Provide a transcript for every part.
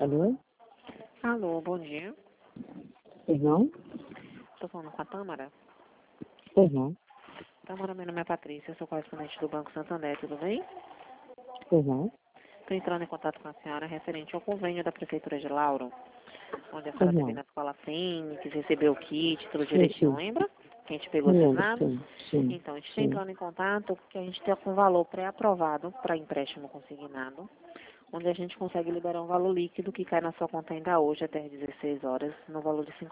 Alô? Alô, bom dia. Perdão? Estou falando com a Tâmara. Perdão? Tâmara, meu nome é Patrícia, eu sou correspondente do Banco Santander, tudo bem? Perdão? Estou entrando em contato com a senhora referente ao convênio da Prefeitura de Lauro, onde a senhora Perdão? esteve na escola Fênix, recebeu o kit, tudo Sim, direitinho, sim. lembra? Que a gente pegou Me esses lembro, dados? sim. Sim. Então, a gente está Sim. entrando em contato porque a gente está com valor pré-aprovado para empréstimo consignado, onde a gente consegue liberar um valor líquido que cai na sua conta ainda hoje, até às 16 horas, no valor de R$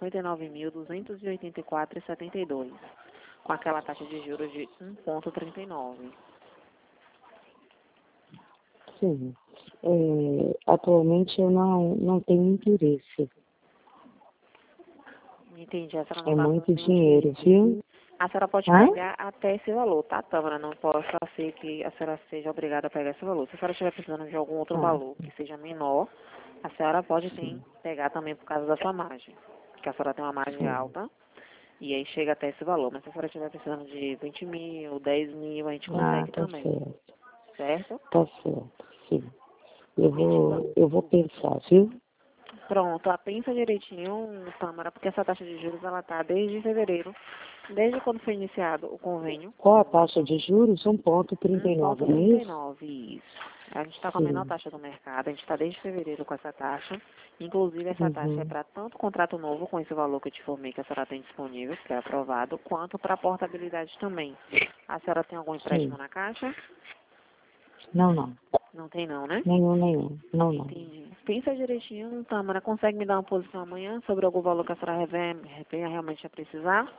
59.284,72, com aquela taxa de juros de 1,39. Sim. Atualmente eu não tenho interesse. Entendi, a senhora não É está com muito nenhum dinheiro, interesse. viu? A senhora pode Hã? pegar até esse valor, tá, Tâmara? Não posso ser que a senhora seja obrigada a pegar esse valor. Se a senhora estiver precisando de algum outro Ah, valor que seja menor, a senhora pode sim sim. pegar também por causa da sua margem. Porque a senhora tem uma margem Sim. alta e aí chega até esse valor. Mas se a senhora estiver precisando de 20 mil, 10 mil, a gente Ah, consegue tá também, certo. certo? Tá certo. Sim. Eu 20 mil. vou pensar, viu? Pronto, pensa direitinho, Tâmara, porque essa taxa de juros ela tá desde fevereiro, desde quando foi iniciado o convênio. Qual a taxa de juros? 1,39, não é isso? 1,39, isso. A gente está com a menor Sim. taxa do mercado, a gente está desde fevereiro com essa taxa. Inclusive, essa taxa é Uhum. para tanto contrato novo, com esse valor que eu te informei que a senhora tem disponível, que é aprovado, quanto para portabilidade também. A senhora tem algum empréstimo Sim. na caixa? Não, não. Não tem não, né? Nenhum. Não, não. Entendi. Pensa direitinho, Tâmara. Consegue me dar uma posição amanhã sobre algum valor que a senhora venha realmente a precisar?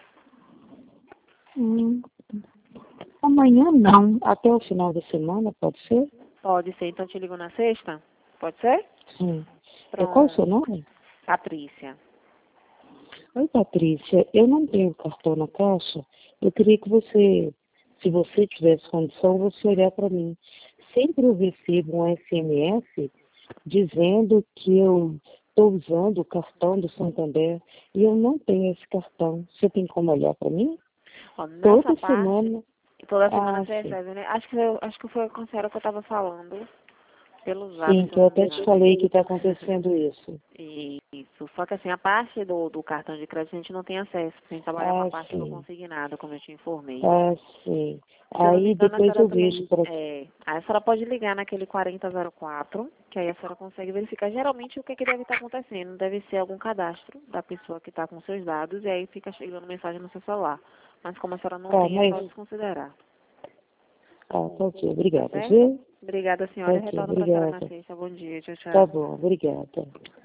Hum, Amanhã não. Até o final da semana, pode ser? Pode ser, então te ligo na sexta? Pode ser? Sim. Qual o seu Pronto. nome? Patrícia. Oi, Patrícia. Eu não tenho cartão na caixa. Eu queria que você, se você tivesse condição, você olhar para mim. Sempre eu recebo um SMS dizendo que eu estou usando o cartão do Santander e eu não tenho esse cartão. Você tem como olhar para mim? Ó, nessa Toda parte, semana. toda semana Ah, você sim. recebe, né? Acho que foi com a senhora que eu estava falando pelo zap, Sim, se que eu eu não me até te engano. falei que está acontecendo isso. Isso. Só que assim, a parte do cartão de crédito a gente não tem acesso, porque a gente trabalha com a Ah, parte do sim. consignado, como eu te informei. Ah, sim. Se eu não me Aí engano, a depois senhora eu também. vejo para. Aí a senhora pode ligar naquele 4004, que aí a senhora consegue verificar geralmente o que, que deve estar acontecendo. Deve ser algum cadastro da pessoa que está com seus dados, e aí fica chegando mensagem no seu celular. Mas como a senhora não Tá, tem, é mas. só desconsiderar. Tá ok. Tá Obrigada, certo? viu? Obrigada, Tá senhora. Eu ok, retorno para a senhora na obrigada. sexta. Bom dia. Tchau, Tá tchau. bom, obrigada.